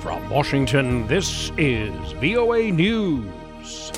From Washington, this is VOA News.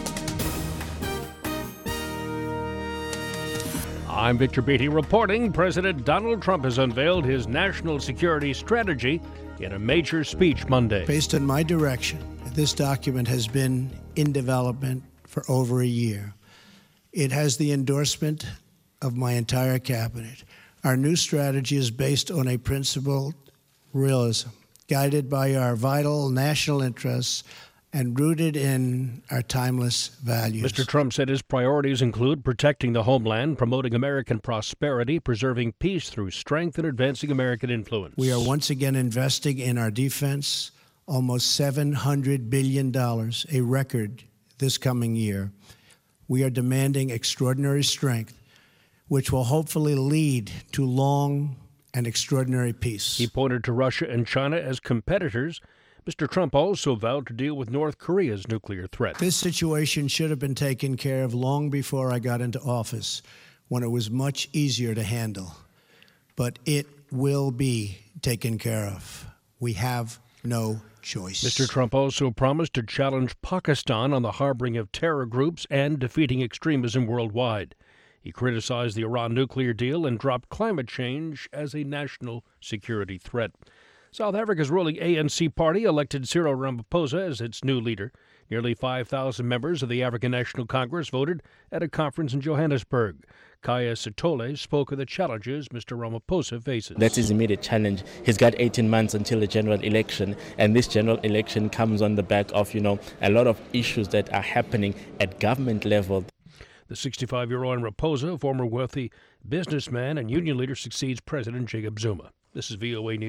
I'm Victor Beatty reporting President Donald Trump has unveiled his national security strategy in a major speech Monday. Based on my direction, this document has been in development for over a year. It has the endorsement of my entire cabinet. Our new strategy is based on a principled realism, guided by our vital national interests and rooted in our timeless values. Mr. Trump said his priorities include protecting the homeland, promoting American prosperity, preserving peace through strength, and advancing American influence. We are once again investing in our defense, almost $700 billion, a record this coming year. We are demanding extraordinary strength, which will hopefully lead to long and extraordinary peace. He pointed to Russia and China as competitors. Mr. Trump also vowed to deal with North Korea's nuclear threat. This situation should have been taken care of long before I got into office, when it was much easier to handle. But it will be taken care of. We have no choice. Mr. Trump also promised to challenge Pakistan on the harboring of terror groups and defeating extremism worldwide. He criticized the Iran nuclear deal and dropped climate change as a national security threat. South Africa's ruling ANC party elected Cyril Ramaphosa as its new leader. Nearly 5,000 members of the African National Congress voted at a conference in Johannesburg. Kaya Sithole spoke of the challenges Mr. Ramaphosa faces. That's his immediate challenge. He's got 18 months until the general election, and this general election comes on the back of, a lot of issues that are happening at government level. The 65-year-old Ramaphosa, former wealthy businessman and union leader, succeeds President Jacob Zuma. This is VOA News.